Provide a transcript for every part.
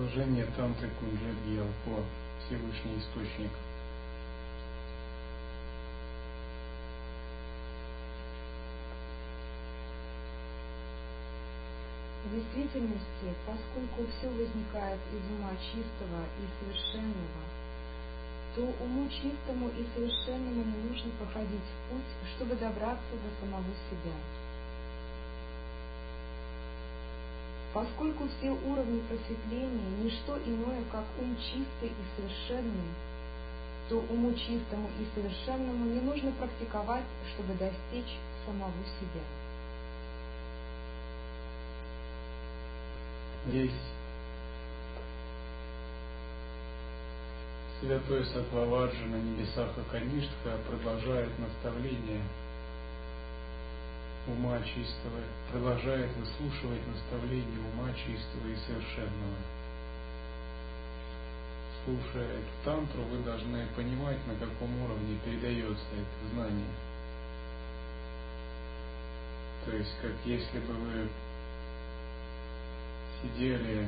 Продолжение тантры Кунджаль Гьялпо, Всевышний Источник. В действительности, поскольку все возникает из ума чистого и совершенного, то уму чистому и совершенному не нужно проходить путь, чтобы добраться до самого себя. Поскольку все уровни просветления – ничто иное, как ум чистый и совершенный, то уму чистому и совершенному не нужно практиковать, чтобы достичь самого себя. Здесь святой Саттваваджа на небесах Акаништха продолжает наставление ума чистого, продолжает выслушивать наставление ума чистого и совершенного. Слушая эту тантру, вы должны понимать, на каком уровне передается это знание. То есть, как если бы вы сидели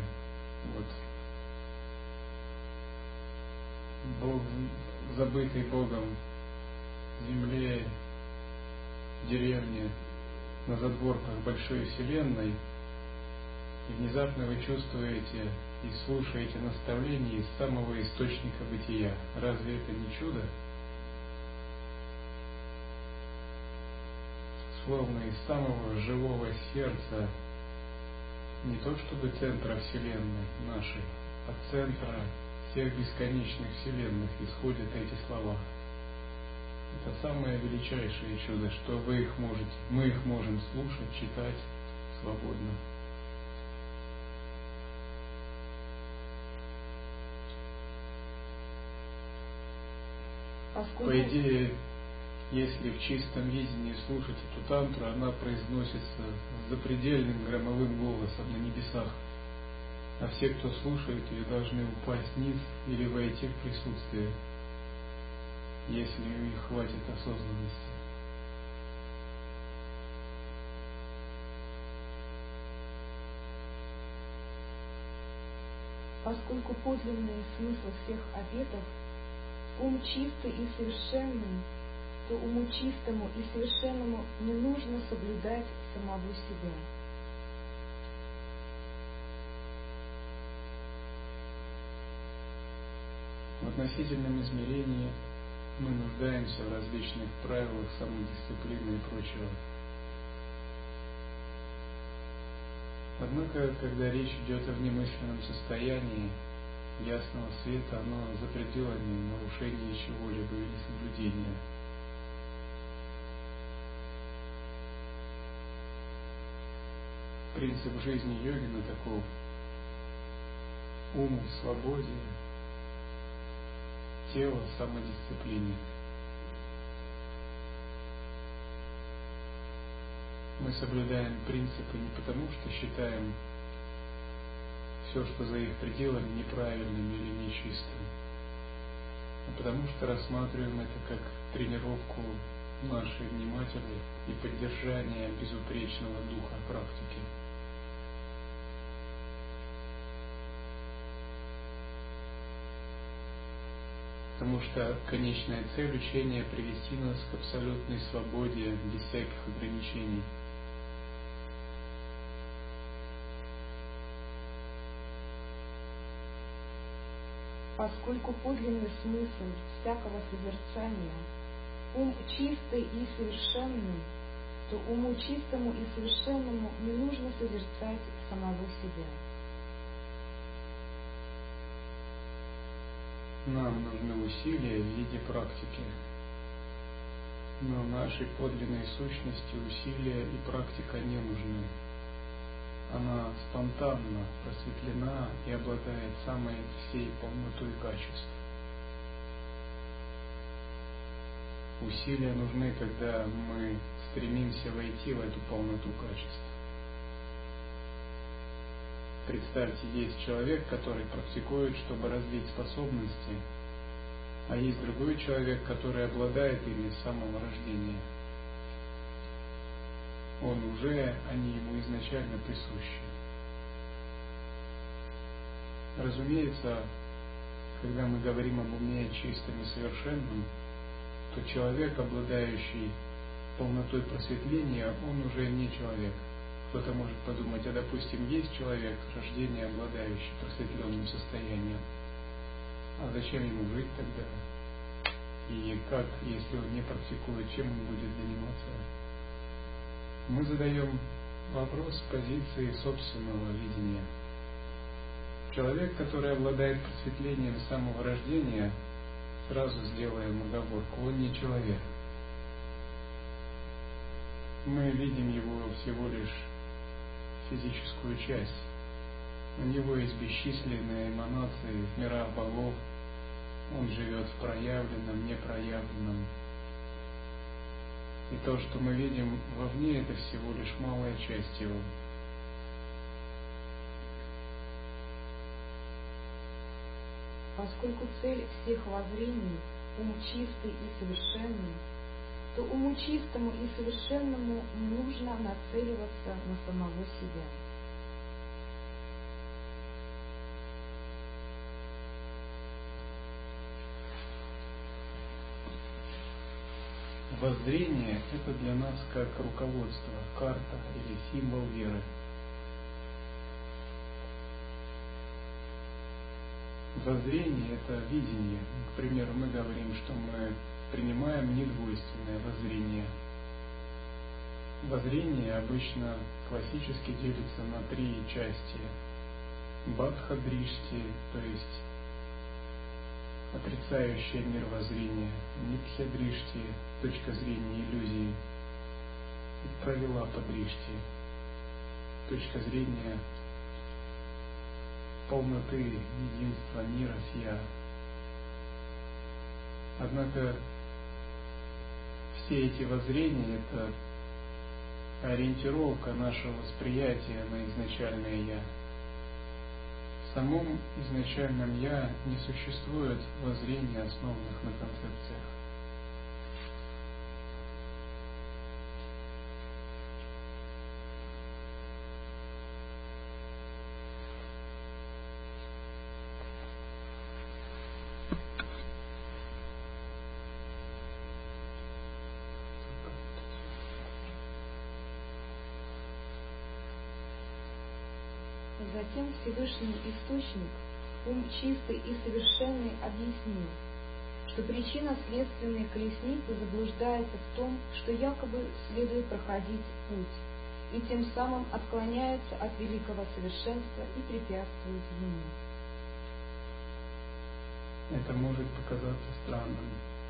забытый Богом в земле, в деревне, на задворках большой вселенной, и внезапно вы чувствуете и слушаете наставления из самого источника бытия. Разве это не чудо? Словно из самого живого сердца, не то чтобы центра Вселенной нашей, а центра всех бесконечных вселенных исходят эти слова. Это самое величайшее чудо, что мы их можем слушать, читать свободно. По идее, если в чистом видении слушать эту тантру, она произносится с запредельным громовым голосом на небесах, а все, кто слушает ее, должны упасть вниз или войти в присутствие, если у них хватит осознанности. Поскольку подлинный смысл всех обетов – ум чистый и совершенный, то уму чистому и совершенному не нужно соблюдать самого себя. В относительном измерении мы нуждаемся в различных правилах самодисциплины и прочего. Однако, когда речь идет о внемысленном состоянии ясного света, оно за пределами нарушения чего-либо или соблюдения. Принцип жизни йогина таков: ум в свободе, тело в самодисциплине. Мы соблюдаем принципы не потому, что считаем все, что за их пределами, неправильным или нечистым, а потому что рассматриваем это как тренировку нашей внимательности и поддержание безупречного духа практики. Потому что конечная цель учения — привести нас к абсолютной свободе без всяких ограничений. Поскольку подлинный смысл всякого созерцания – ум чистый и совершенный, то уму чистому и совершенному не нужно созерцать самого себя. Нам нужны усилия в виде практики, но нашей подлинной сущности усилия и практика не нужны. Она спонтанно просветлена и обладает самой всей полнотой качеств. Усилия нужны, когда мы стремимся войти в эту полноту качеств. Представьте, есть человек, который практикует, чтобы развить способности, а есть другой человек, который обладает ими с самого рождения. Они ему изначально присущи. Разумеется, когда мы говорим об уме чистом и совершенном, то человек, обладающий полнотой просветления, он уже не человек. Кто-то может подумать, а допустим, есть человек с рождения, обладающий просветленным состоянием, а зачем ему жить тогда? И как, если он не практикует, чем он будет заниматься? Мы задаем вопрос с позиции собственного видения. Человек, который обладает просветлением с самого рождения, сразу сделаем оговорку, он не человек. Мы видим его всего лишь физическую часть. У него есть бесчисленные эманации в мирах богов. Он живет в проявленном, непроявленном. И то, что мы видим вовне, это всего лишь малая часть его. Поскольку цель всех воззрений – ум чистый и совершенный, то уму чистому и совершенному не нужно нацеливаться на самого себя. Воззрение – это для нас как руководство, карта или символ веры. Воззрение – это видение. К примеру, мы говорим, что мы принимаем недвойственное воззрение. Воззрение обычно классически делится на 3 части. Бадха-дришти, то есть отрицающее мировоззрение, Митхья-дришти, точка зрения иллюзии, и Правилапа-дришти, точка зрения полноты единства мира с Я. Однако все эти воззрения – это ориентировка нашего восприятия на изначальное Я. В самом изначальном Я не существует воззрений, основанных на концепциях. Затем Всевышний Источник, ум чистый и совершенный, объяснил, что причина следственной колесницы заблуждается в том, что якобы следует проходить путь, и тем самым отклоняется от великого совершенства и препятствует ему. Это может показаться странным.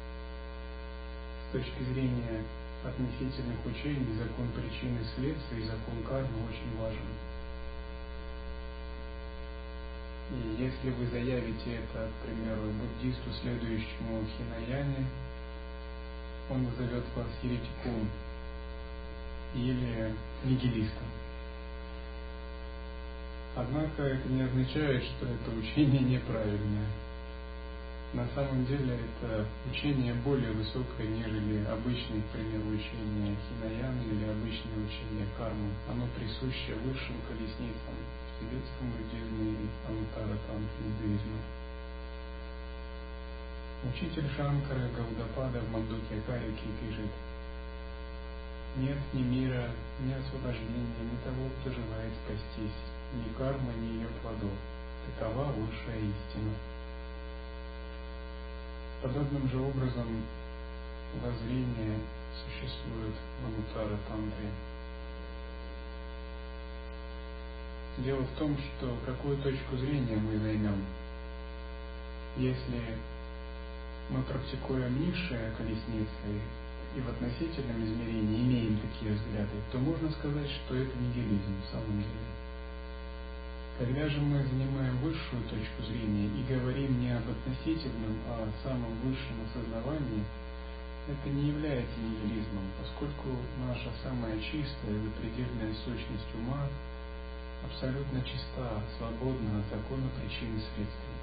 С точки зрения относительных учений, закон причины и следствия и закон кармы очень важен. И если вы заявите это, к примеру, буддисту, следующему Хинаяне, он назовет вас еретиком или нигилистом. Однако это не означает, что это учение неправильное. На самом деле это учение более высокое, нежели обычное, к примеру, учение Хинаяны или обычное учение кармы. Оно присуще высшим колесницам в тибетском буддизме и анутара-тантре индуизма. Учитель Шанкара Гаудапада в Мандукья Карики пишет: «Нет ни мира, ни освобождения, ни того, кто желает спастись, ни кармы, ни ее плодов. Такова высшая истина». Подобным же образом воззрение существует в анутара-тантре. Дело в том, что какую точку зрения мы займем. Если мы практикуем низшие колесницы и в относительном измерении имеем такие взгляды, то можно сказать, что это нигилизм в самом деле. Когда же мы занимаем высшую точку зрения и говорим не об относительном, а о самом высшем осознавании, это не является нигилизмом, поскольку наша самая чистая и запредельная сущность ума абсолютно чиста, свободна от закона причин и следствий.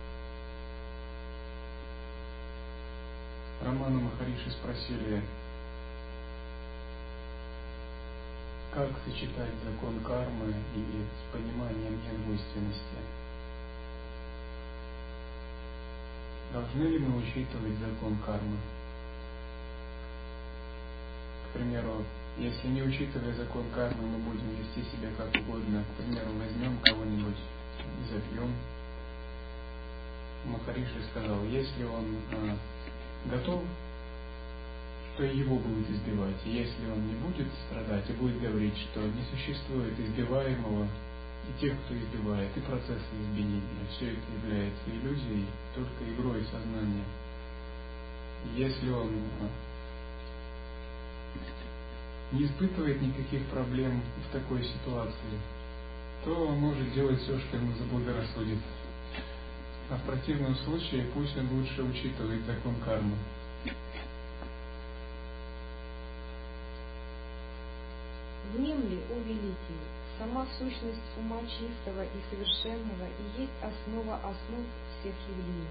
Рамана Махариши спросили, как сочетать закон кармы и с пониманием недвойственности. Должны ли мы учитывать закон кармы? К примеру, если не учитывая закон кармы, мы будем вести себя как угодно, к примеру, возьмем кого-нибудь и забьем. Махариши сказал, если он готов, то его будут избивать. И если он не будет страдать и будет говорить, что не существует избиваемого и тех, кто избивает, и процесса избиения, все это является иллюзией, только игрой сознания. Если он не испытывает никаких проблем в такой ситуации, то он может делать все, что ему заблагорассудится. А в противном случае пусть он лучше учитывает закон кармы. Внемли, о великий, сама сущность ума чистого и совершенного и есть основа основ всех явлений.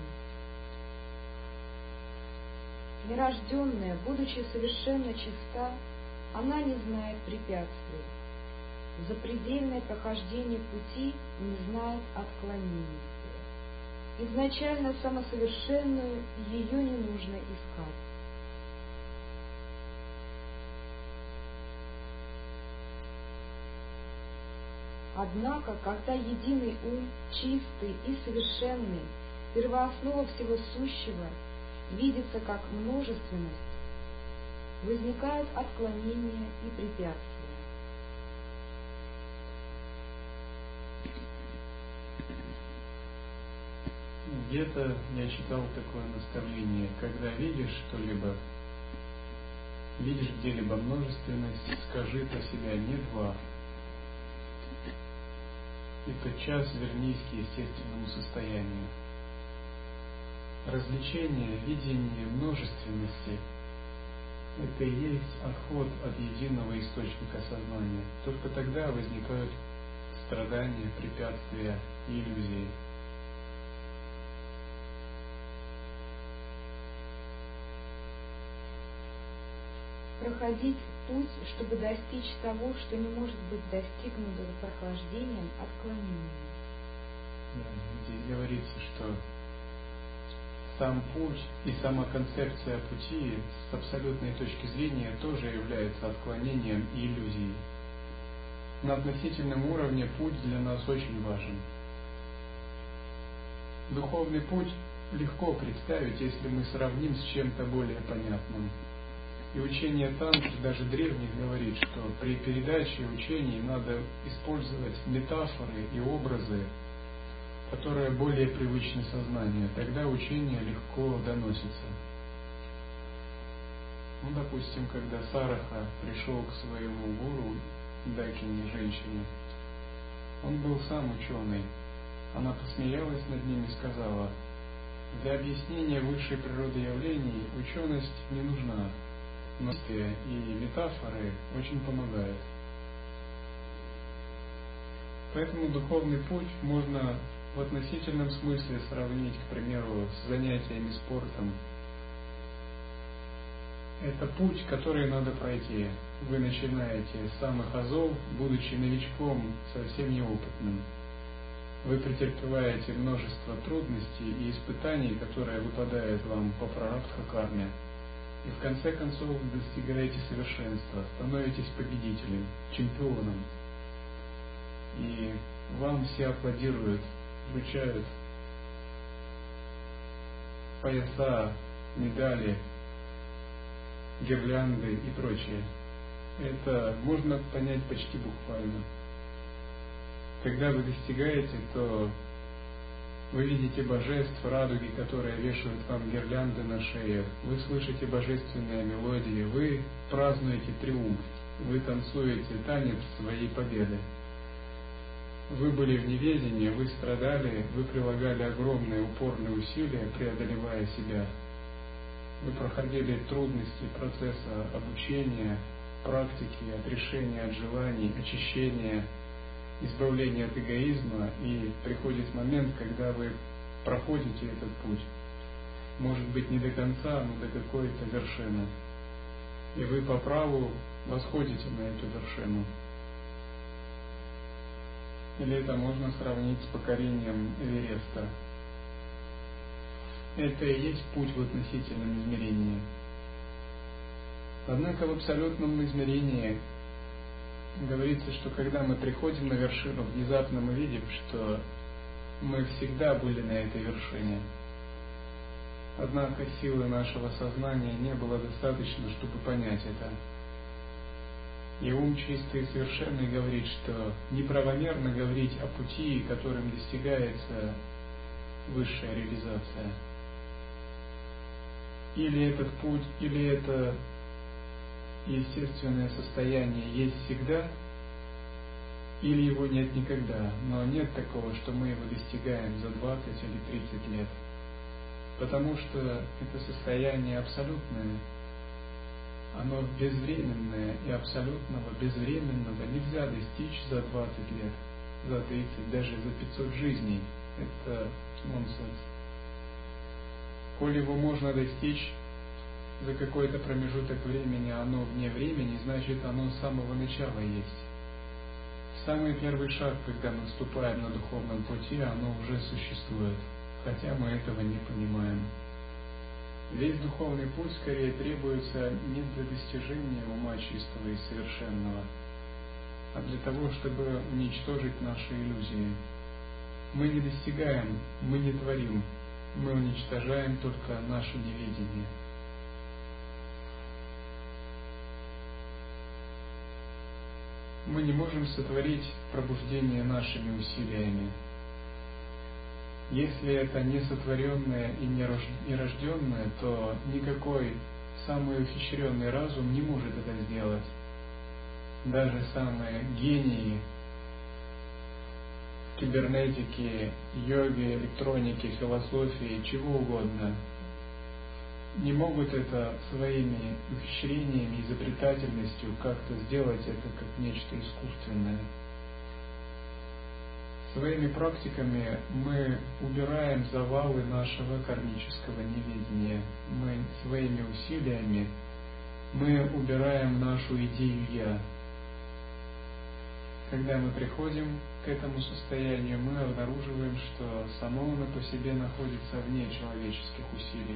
Нерожденная, будучи совершенно чиста, она не знает препятствий. Запредельное прохождение пути не знает отклонений. Изначально самосовершенную ее не нужно искать. Однако, когда единый ум, чистый и совершенный, первооснова всего сущего, видится как множественность, возникают отклонения и препятствия. Где-то я читал такое наставление, когда видишь что-либо, видишь где-либо множественность, скажи про себя не два, и тотчас вернись к естественному состоянию. Развлечение, видение множественности – это и есть отход от единого источника сознания. Только тогда возникают страдания, препятствия и иллюзии. Проходить путь, чтобы достичь того, что не может быть достигнуто прохождением, отклонением. Здесь говорится, что сам путь и сама концепция пути с абсолютной точки зрения тоже является отклонением и иллюзией. На относительном уровне путь для нас очень важен. Духовный путь легко представить, если мы сравним с чем-то более понятным. И учение тантры, даже древних, говорит, что при передаче учений надо использовать метафоры и образы, которые более привычны сознанию. Тогда учение легко доносится. Допустим, когда Сараха пришел к своему гуру, Дакине, женщине, он был сам ученый. Она посмеялась над ним и сказала, для объяснения высшей природы явлений ученость не нужна. Но и метафоры очень помогают. Поэтому духовный путь можно в относительном смысле сравнить, к примеру, с занятиями спортом. Это путь, который надо пройти. Вы начинаете с самых азов, будучи новичком, совсем неопытным. Вы претерпеваете множество трудностей и испытаний, которые выпадают вам по прарабдха-карме. И в конце концов вы достигаете совершенства, становитесь победителем, чемпионом. И вам все аплодируют, вручают пояса, медали, гирлянды и прочее. Это можно понять почти буквально. Когда вы достигаете, то вы видите божеств, радуги, которые вешают вам гирлянды на шею. Вы слышите божественные мелодии, вы празднуете триумф, вы танцуете танец своей победы. Вы были в неведении, вы страдали, вы прилагали огромные упорные усилия, преодолевая себя. Вы проходили трудности процесса обучения, практики, отрешения от желаний, очищения, избавление от эгоизма, и приходит момент, когда вы проходите этот путь. Может быть, не до конца, но до какой-то вершины. И вы по праву восходите на эту вершину. Или это можно сравнить с покорением Эвереста. это и есть путь в относительном измерении. Однако в абсолютном измерении говорится, что когда мы приходим на вершину, внезапно мы видим, что мы всегда были на этой вершине. Однако силы нашего сознания не было достаточно, чтобы понять это. И ум чистый и совершенный говорит, что неправомерно говорить о пути, которым достигается высшая реализация. Или этот путь, или это естественное состояние есть всегда, или его нет никогда. Но нет такого, что мы его достигаем за 20 или 30 лет. Потому что это состояние абсолютное, оно безвременное, и абсолютного безвременного нельзя достичь за 20 лет, за 30, даже за 500 жизней. Это нонсенс. Коли его можно достичь за какой-то промежуток времени, оно вне времени, значит оно с самого начала есть. Самый первый шаг, когда мы вступаем на духовном пути, оно уже существует, хотя мы этого не понимаем. Весь духовный путь скорее требуется не для достижения ума чистого и совершенного, а для того, чтобы уничтожить наши иллюзии. Мы не достигаем, мы не творим, мы уничтожаем только наше неведение. Мы не можем сотворить пробуждение нашими усилиями. Если это не сотворенное и не рожденное, то никакой самый ухищренный разум не может это сделать. Даже самые гении кибернетики, йоги, электроники, философии, чего угодно, не могут это своими ухищрениями, изобретательностью как-то сделать это как нечто искусственное. Своими практиками мы убираем завалы нашего кармического неведения. Мы своими усилиями мы убираем нашу идею «я». Когда мы приходим к этому состоянию, мы обнаруживаем, что само оно по себе находится вне человеческих усилий.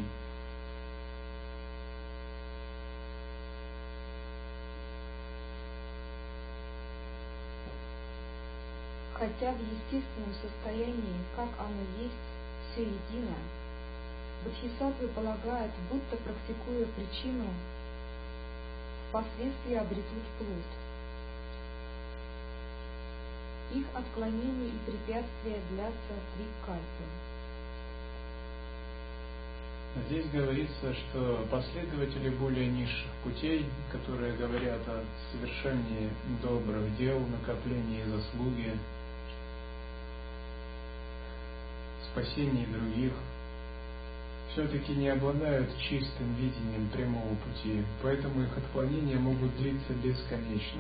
Хотя в естественном состоянии, как оно есть, все едино, бодхисаттвы полагают, будто практикуя причину, впоследствии обретут плод. Их отклонения и препятствия длятся 3 кальпы. Здесь говорится, что последователи более низших путей, которые говорят о совершении добрых дел, накоплении заслуги, спасении других, все-таки не обладают чистым видением прямого пути, поэтому их отклонения могут длиться бесконечно.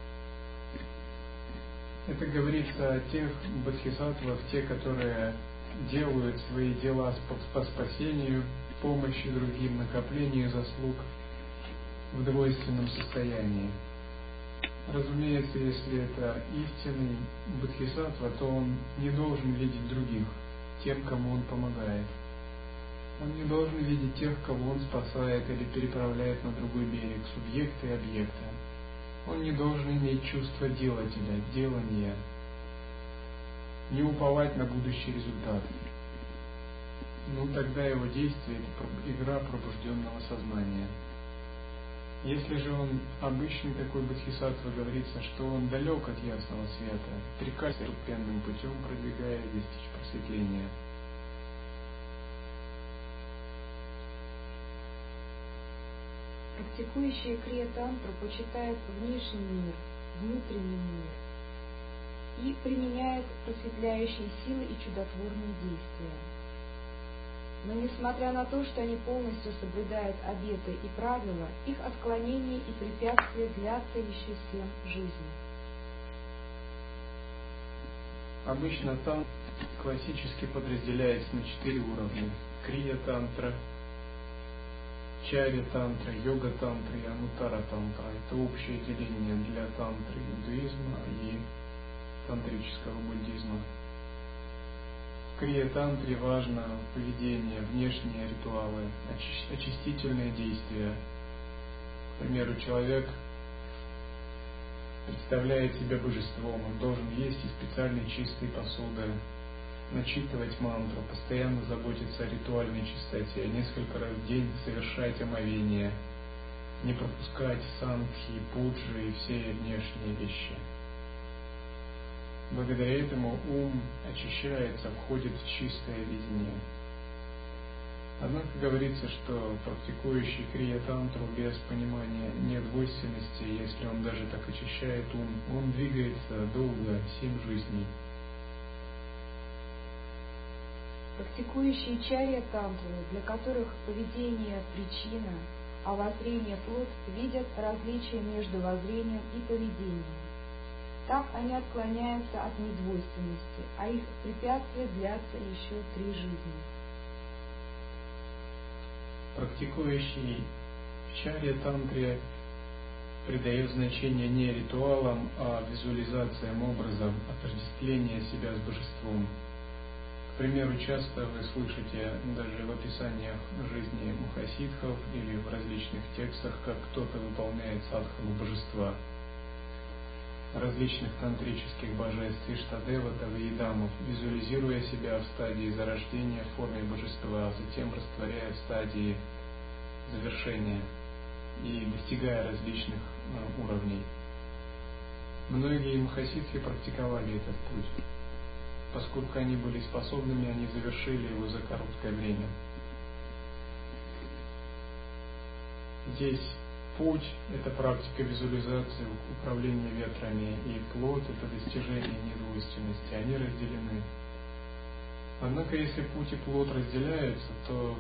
Это говорится о тех бодхисаттвах, те, которые делают свои дела по спасению, помощи другим, накоплению заслуг в двойственном состоянии. Разумеется, если это истинный бодхисаттва, то он не должен видеть других, тем, кому он помогает. Он не должен видеть тех, кого он спасает или переправляет на другой берег, субъекта и объекта. Он не должен иметь чувство делателя, делания, не уповать на будущий результат. Ну, тогда его действие – это игра пробужденного сознания. Если же он обычный такой бодхисаттва, говорится, что он далек от ясного света, трикальным путем продвигаясь достичь просветления. Практикующие крия-тантру почитают внешний мир, внутренний мир и применяют просветляющие силы и чудотворные действия. Но несмотря на то, что они полностью соблюдают обеты и правила, их отклонения и препятствия длятся еще 7 жизней. Обычно тантра классически подразделяется на 4 уровня: крия-тантра, чарья-тантра, йога-тантра и анутара-тантра. Это общее деление для тантры индуизма и тантрического буддизма. В крия-тантре важно поведение, внешние ритуалы, очистительные действия. К примеру, человек представляет себя божеством, он должен есть из специальной чистой посуды, начитывать мантру, постоянно заботиться о ритуальной чистоте, несколько раз в день совершать омовение, не пропускать сангхи, пуджи и все внешние вещи. Благодаря этому ум очищается, входит в чистое видение. Однако говорится, что практикующий крия-тантру без понимания недвойственности, если он даже так очищает ум, он двигается долго, 7 жизней. Практикующие чарья-тантру, для которых поведение – причина, а воззрение – плод, видят различия между воззрением и поведением. Так они отклоняются от недвойственности, а их препятствия длятся еще 3 жизни. Практикующий в чарья-тантре придает значение не ритуалам, а визуализациям, образом отождествления себя с божеством. К примеру, часто вы слышите даже в описаниях жизни махасидхов или в различных текстах, как кто-то выполняет садхану божества, различных тантрических божеств, Иштадевата, Ваидамов, визуализируя себя в стадии зарождения в форме божества, а затем растворяя в стадии завершения и достигая различных уровней. Многие махасидхи практиковали этот путь. Поскольку они были способными, они завершили его за короткое время. Здесь путь – это практика визуализации, управления ветрами, и плод – это достижение недвойственности. Они разделены. Однако, если путь и плод разделяются, то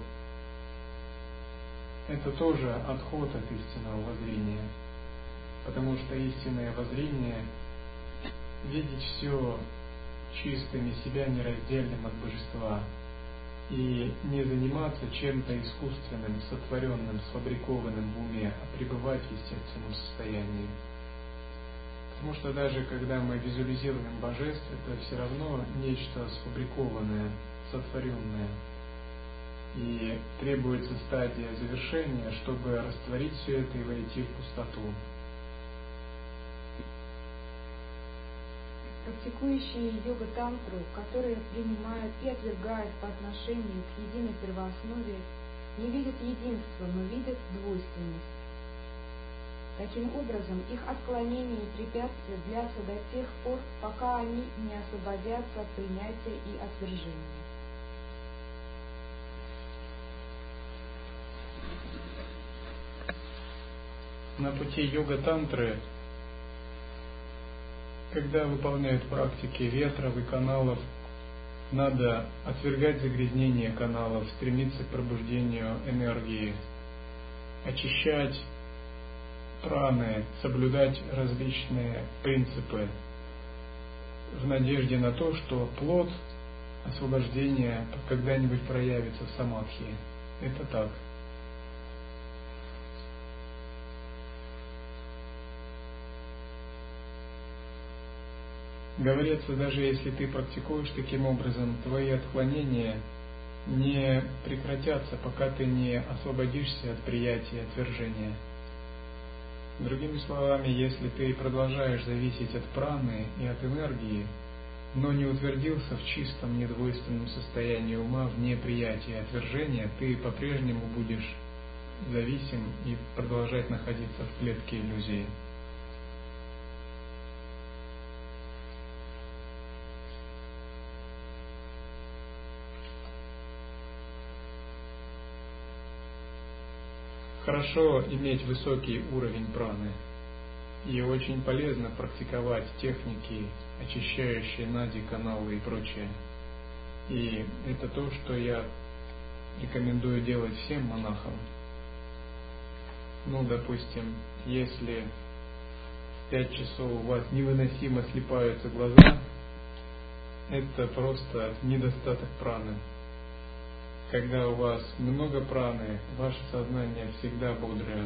это тоже отход от истинного воззрения. Потому что истинное воззрение – видеть все чистым и себя нераздельным от божества, и не заниматься чем-то искусственным, сотворенным, сфабрикованным в уме, а пребывать в естественном состоянии. Потому что даже когда мы визуализируем божеств, это все равно нечто сфабрикованное, сотворенное. И требуется стадия завершения, чтобы растворить все это и войти в пустоту. Практикующие йога-тантру, которые принимают и отвергают по отношению к единой первооснове, не видят единства, но видят двойственность. Таким образом, их отклонения и препятствия длятся до тех пор, пока они не освободятся от принятия и отвержения. На пути йога-тантры, когда выполняют практики ветров и каналов, надо отвергать загрязнение каналов, стремиться к пробуждению энергии, очищать праны, соблюдать различные принципы в надежде на то, что плод освобождения когда-нибудь проявится в самадхи. Это так. Говорится, даже если ты практикуешь таким образом, твои отклонения не прекратятся, пока ты не освободишься от приятия и отвержения. Другими словами, если ты продолжаешь зависеть от праны и от энергии, но не утвердился в чистом недвойственном состоянии ума вне приятия и отвержения, ты по-прежнему будешь зависим и продолжать находиться в клетке иллюзии. Хорошо иметь высокий уровень праны, и очень полезно практиковать техники, очищающие нади, каналы и прочее. И это то, что я рекомендую делать всем монахам. Допустим, если в 5 часов у вас невыносимо слипаются глаза, это просто недостаток праны. Когда у вас много праны, ваше сознание всегда бодрое.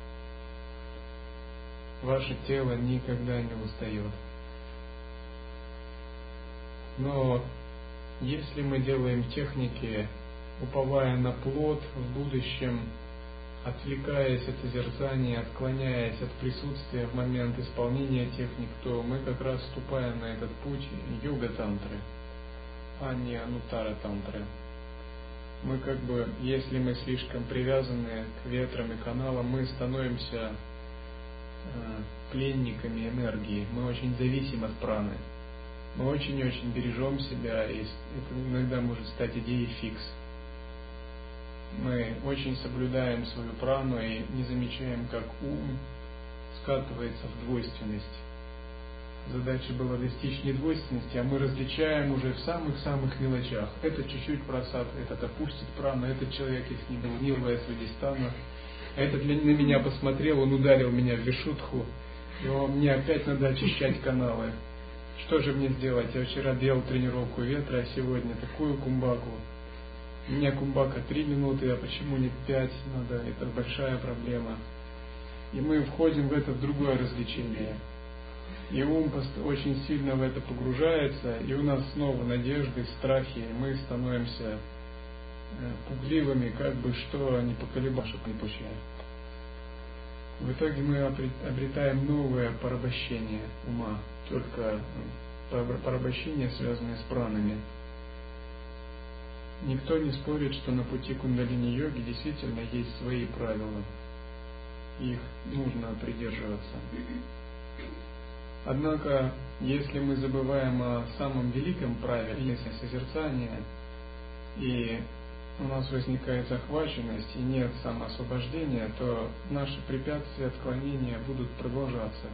Ваше тело никогда не устает. Но Если мы делаем техники, уповая на плод в будущем, отвлекаясь от созерцания, отклоняясь от присутствия в момент исполнения техник, то мы как раз вступаем на этот путь йога-тантры, а не ануттара-тантры. Мы если мы слишком привязаны к ветрам и каналам, мы становимся пленниками энергии, мы очень зависим от праны. Мы очень-очень бережем себя, и это иногда может стать идеей фикс. Мы очень соблюдаем свою прану и не замечаем, как ум скатывается в двойственность. Задача была достичь недвойственности, а мы различаем уже в самых-самых мелочах. Этот чуть-чуть просад, этот опустит прану, этот человек, я с ним гнилая свидистану, этот на меня посмотрел, он ударил меня в вишудху, и мне опять надо очищать каналы. Что же мне сделать? Я вчера делал тренировку ветра, а сегодня такую кумбаку. У меня кумбака 3 минуты, а почему не 5 надо? Это большая проблема. И мы входим в это другое развлечение. И ум очень сильно в это погружается, и у нас снова надежды, страхи, и мы становимся пугливыми, что не поколебашек не пущая. В итоге мы обретаем новое порабощение ума, только порабощение, связанное с пранами. Никто не спорит, что на пути кундалини-йоги действительно есть свои правила. Их нужно придерживаться. Однако, если мы забываем о самом великом правиле созерцания, и у нас возникает захваченность и нет самоосвобождения, то наши препятствия, отклонения будут продолжаться.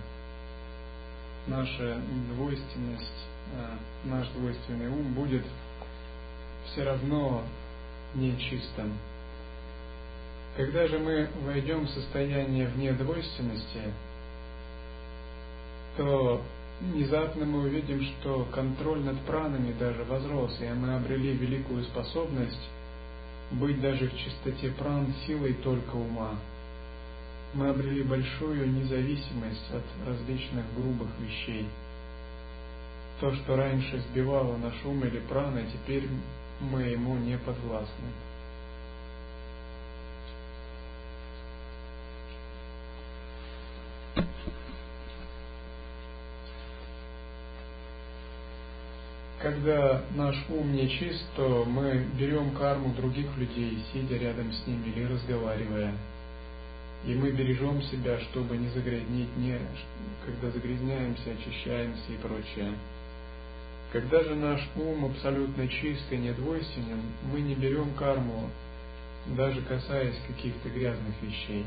Наша двойственность, наш двойственный ум будет все равно нечистым. Когда же мы войдем в состояние вне двойственности, то внезапно мы увидим, что контроль над пранами даже возрос, и мы обрели великую способность быть даже в чистоте пран силой только ума. Мы обрели большую независимость от различных грубых вещей. То, что раньше сбивало наш ум или праны, теперь мы ему не подвластны. Когда наш ум нечист, то мы берем карму других людей, сидя рядом с ними или разговаривая. И мы бережем себя, чтобы не загрязнить, когда загрязняемся, очищаемся и прочее. Когда же наш ум абсолютно чист и недвойственен, мы не берем карму, даже касаясь каких-то грязных вещей.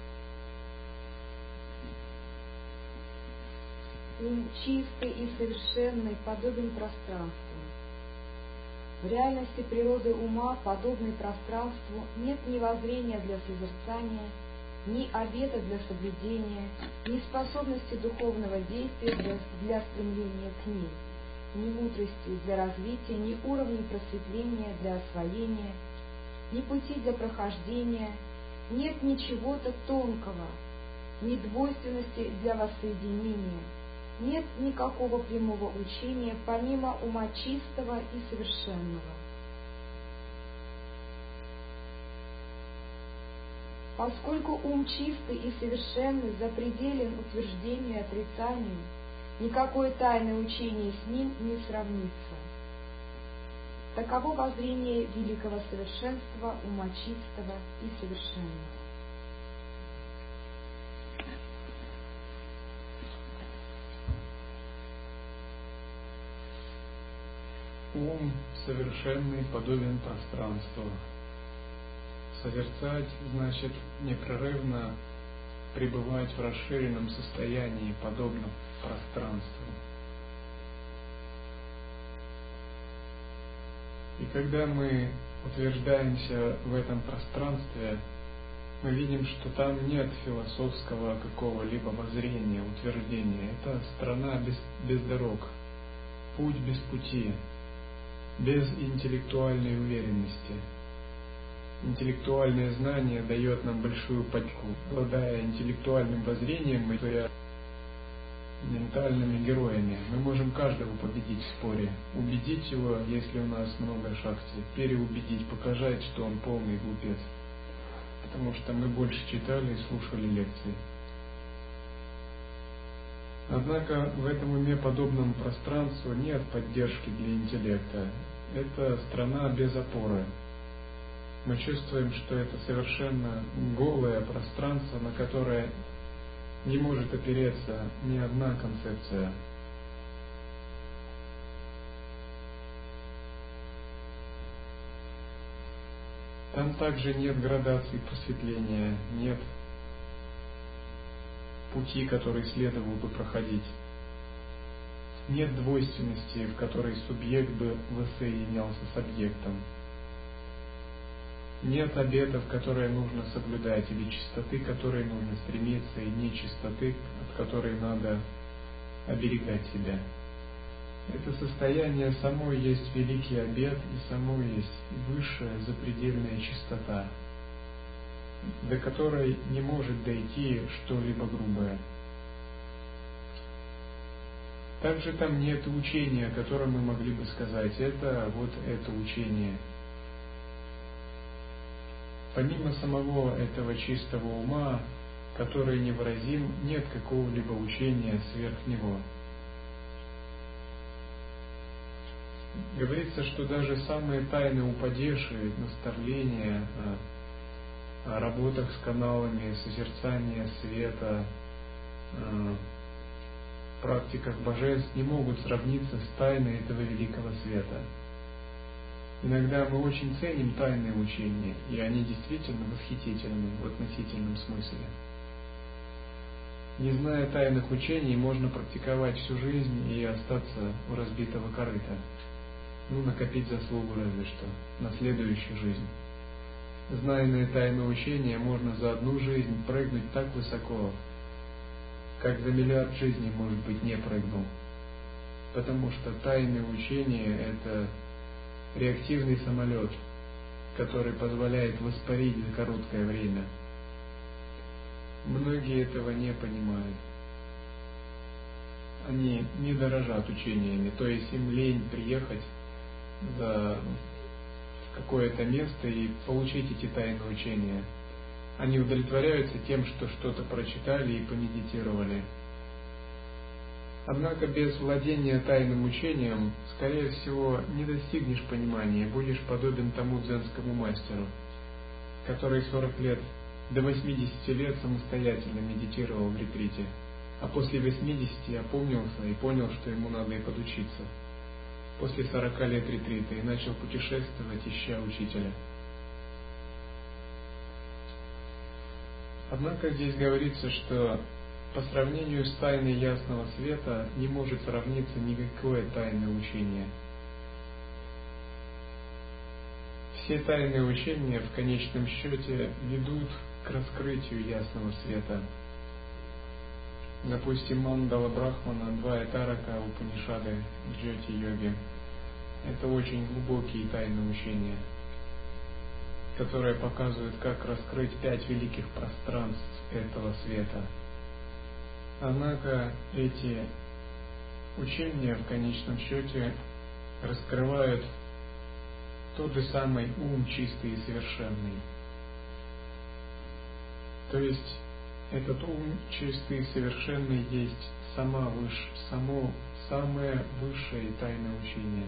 Ум чистый и совершенный подобен пространству. В реальности природы ума, подобной пространству, нет ни воззрения для созерцания, ни обета для соблюдения, ни способности духовного действия для стремления к ней, ни мудрости для развития, ни уровней просветления для освоения, ни пути для прохождения, нет ничего-то тонкого, ни двойственности для воссоединения, нет никакого прямого учения, помимо ума чистого и совершенного. Поскольку ум чистый и совершенный запределен утверждению и отрицанию, никакое тайное учение с ним не сравнится. Таково воззрение великого совершенства ума чистого и совершенного. Ум совершенный подобен пространству. Созерцать значит непрерывно пребывать в расширенном состоянии, подобно пространству. И когда мы утверждаемся в этом пространстве, мы видим, что там нет философского какого-либо воззрения, утверждения. Это страна без дорог, путь без пути, без интеллектуальной уверенности. Интеллектуальное знание дает нам большую поддержку. Обладая интеллектуальным воззрением, ментальными героями. Мы можем каждого победить в споре, убедить его, если у нас много шакти, переубедить, показать, что он полный глупец, потому что мы больше читали и слушали лекции. Однако в этом уме подобном пространству нет поддержки для интеллекта. Это страна без опоры. Мы чувствуем, что это совершенно голое пространство, на которое не может опереться ни одна концепция. Там также нет градаций просветления, нет пути, который следовало бы проходить. Нет двойственности, в которой субъект бы воссоединялся с объектом. Нет обетов, которые нужно соблюдать, или чистоты, к которой нужно стремиться, и нечистоты, от которой надо оберегать себя. Это состояние само есть великий обет, и само есть высшая запредельная чистота, до которой не может дойти что-либо грубое. Также там нет учения, о котором мы могли бы сказать, это вот это учение. Помимо самого этого чистого ума, который невыразим, нет какого-либо учения сверх него. Говорится, что даже самые тайные упадеши, наставления о работах с каналами, созерцания света, практиках божеств не могут сравниться с тайной этого великого света. Иногда мы очень ценим тайные учения, и они действительно восхитительны в относительном смысле. Не зная тайных учений, можно практиковать всю жизнь и остаться у разбитого корыта. Накопить заслугу разве что на следующую жизнь. Зная тайные учения, можно за одну жизнь прыгнуть так высоко, как за миллиард жизней, может быть, не прыгнул. Потому что тайные учения — это реактивный самолет, который позволяет воспарить за короткое время. Многие этого не понимают. Они не дорожат учениями, то есть им лень приехать в какое-то место и получить эти тайные учения. Они удовлетворяются тем, что что-то прочитали и помедитировали. Однако без владения тайным учением, скорее всего, не достигнешь понимания, будешь подобен тому дзенскому мастеру, который 40 лет, до 80 лет самостоятельно медитировал в ретрите, а после 80 опомнился и понял, что ему надо и подучиться. После 40 лет ретрита и начал путешествовать, ища учителя. Однако здесь говорится, что по сравнению с тайной ясного света не может сравниться никакое тайное учение. Все тайные учения в конечном счете ведут к раскрытию ясного света. Допустим, Мандала Брахмана, Двая Тарака, Упанишады, Джьоти-йоги. Это очень глубокие тайные учения, которые показывают, как раскрыть 5 великих пространств этого света. Однако эти учения в конечном счете раскрывают тот же самый ум чистый и совершенный. То есть этот ум чистый и совершенный есть само самое высшее тайное учение.